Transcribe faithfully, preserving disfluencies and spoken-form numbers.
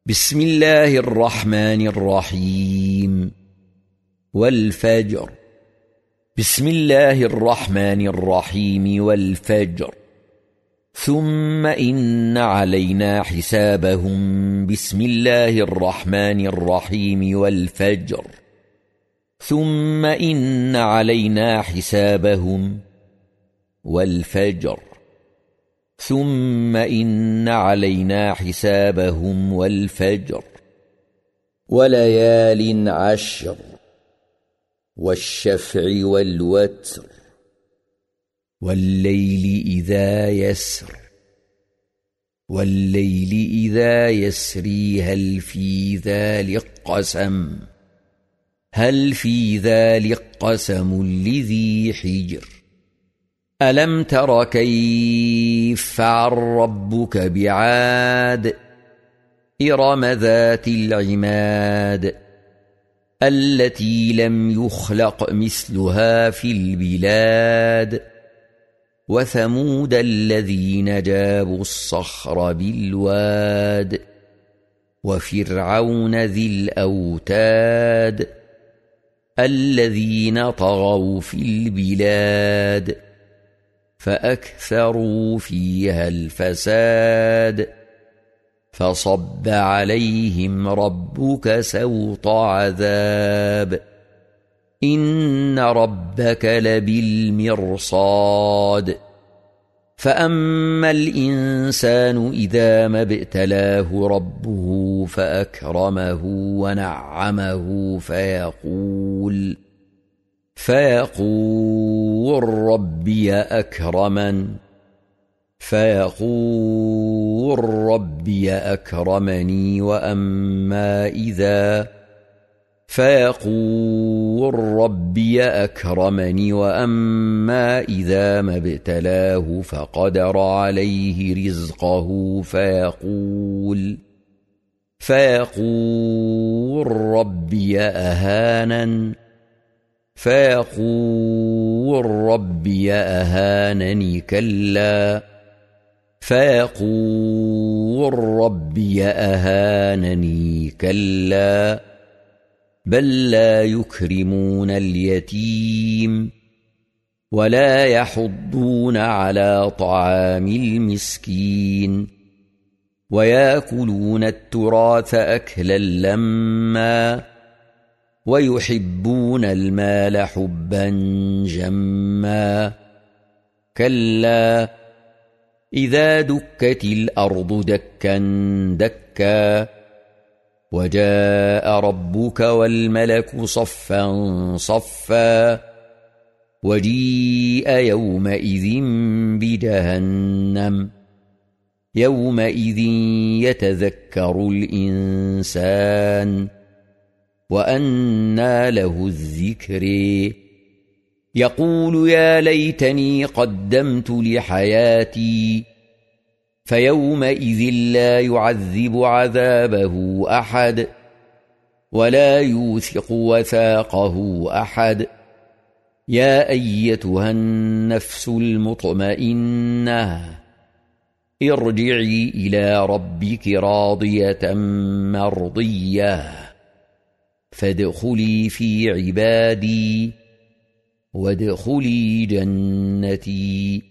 بسم الله الرحمن الرحيم والفجر. بسم الله الرحمن الرحيم والفجر. ثم إن علينا حسابهم. بسم الله الرحمن الرحيم والفجر. ثم إن علينا حسابهم والفجر. ثم إن علينا حسابهم والفجر. وليال عشر والشفع والوتر والليل إذا يسر. والليل إذا يسري هل في ذلك قسم هل في ذلك قسم لذي حجر. ألم تر كيف فعل ربك بعاد إرم ذات العماد التي لم يخلق مثلها في البلاد. وثمود الذين جابوا الصخر بالواد. وفرعون ذي الأوتاد الذين طغوا في البلاد فأكثروا فيها الفساد. فصب عليهم ربك سوط عذاب إن ربك لبالمرصاد. فأما الإنسان إذا ما ابتلاه ربه فأكرمه ونعمه فيقول فيقول ربي أكرمن فيقول ربي أكرمني. وأما إذا فيقول ربي أكرمني وأما إذا ما ابتلاه فقدر عليه رزقه فيقول فيقول ربي أهانن فيقول ربي أهانني. كلا فيقول ربي أهانني كلا بل لا يكرمون اليتيم ولا يحضون على طعام المسكين. ويأكلون التراث أكلا لما ويحبون المال حبا جما. كلا إذا دكت الأرض دكا دكا وجاء ربك والملك صفا صفا وجيء يومئذ بجهنم يومئذ يتذكر الإنسان وأنى له الذكر. يقول يا ليتني قدمت لحياتي. فيومئذ لا يعذب عذابه أحد ولا يوثق وثاقه أحد. يا أيتها النفس المطمئنة ارجعي إلى ربك راضية مرضية فادخلي في عبادي وادخلي جنتي.